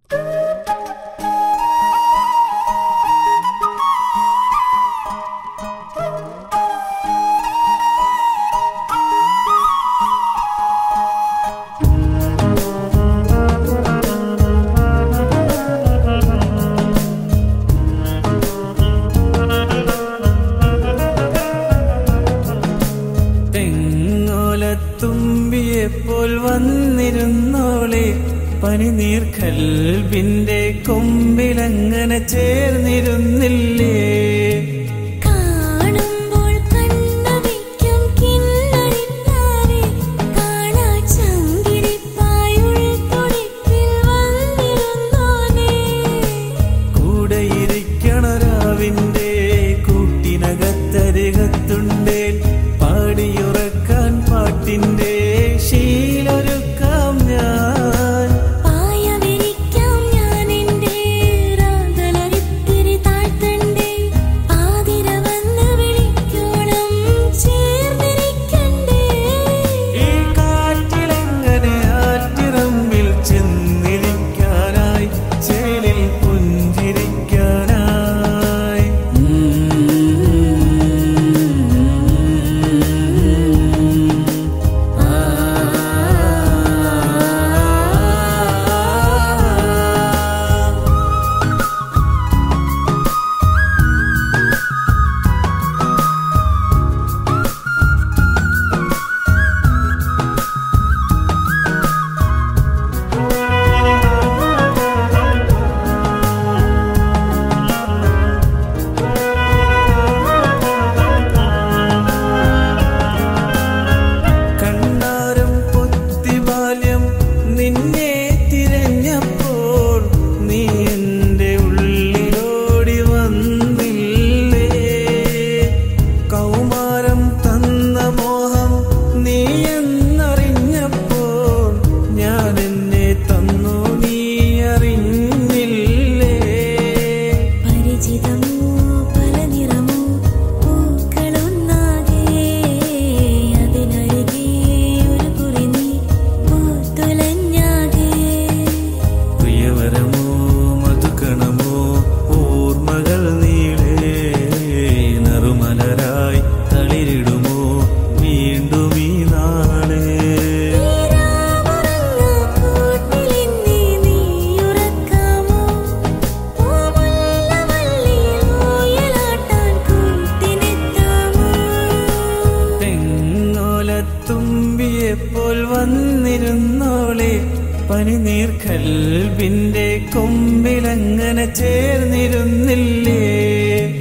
തുമ്പിയെപ്പോൾ വന്നിരുന്നോളെ പനിനീർ കൽബിന്റെ കൊമ്പിലങ്ങനെ ചേർന്നിരുന്നില്ലേ? കാണുമ്പോൾ കണ്ണവയ്ക്കും കിന്നരിത്താരെ കാണാച്ചങ്കിരിപ്പായുൾ തുടിപ്പിൽ വന്നിരുന്നോനെ. കൂടെയിരിക്കണരാവിന്റെ കൂട്ടിനകത്തരികത്തുണ്ടേ പാടിയുറക്കാൻ പാട്ടിന്റെ ശീലൊരുക്കാം ഞാൻ. പായവിരിക്കാം ഞാൻ എൻ്റെ രാഗലരിത്തിരി താഴ്ത്തണ്ടേ. പാതിര വന്ന് വിളിക്കോണം ചേർന്നിരിക്കണ്ടേ. ഈ കാറ്റിലെങ്ങനെ ആറ്റിറമ്പിൽ ചെന്നിരിക്കാനായി ചേലിൽ പുഞ്ചിരിക്കാനായി. നിന്നെ തിരഞ്ഞപ്പോൾ നീ എൻ്റെ ഉള്ളിലോടി വന്നില്ലേ? കൗമാരം തന്ന മോഹം നീ എന്നറിഞ്ഞപ്പോൾ ഞാൻ എന്നെ തന്നു നീ അറിഞ്ഞില്ലേ? പരിചിതമോ പല നിറമോ പൂക്കളൊന്നാകെ അതിനരികെ ഒരു കുറി നീ പൂത്തുലഞ്ഞാകെ. പ്രിയവരമോ മധുകണമോ ഓർമ്മകൾ നീളേ നറുമലരായി തളിരിടുമോ വീണ്ടും ഈ നാളെ? കൂട്ടിലിന്നി നീയുറക്കാമോ? പൂമുല്ലവള്ളിയിൽ ഊയലാട്ടാൻ കൂട്ടിനെത്താമോ? തെങ്ങോലത്തുമ്പിയെപ്പോൾ വന്നിരുന്നോളെ പനിനീർ കൽബിന്റെ കൊമ്പിലങ്ങനെ ചേർന്നിരുന്നില്ലേ?